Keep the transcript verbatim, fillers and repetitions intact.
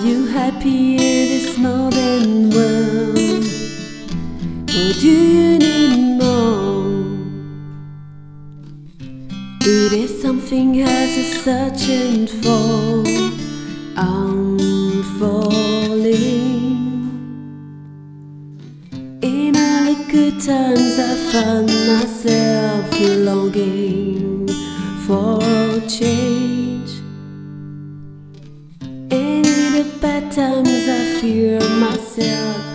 you happy in this modern world? Or do you need more? It is something as a searching for, unfolding. In all the good times I found myself longing for change, and in the bad times I fear myself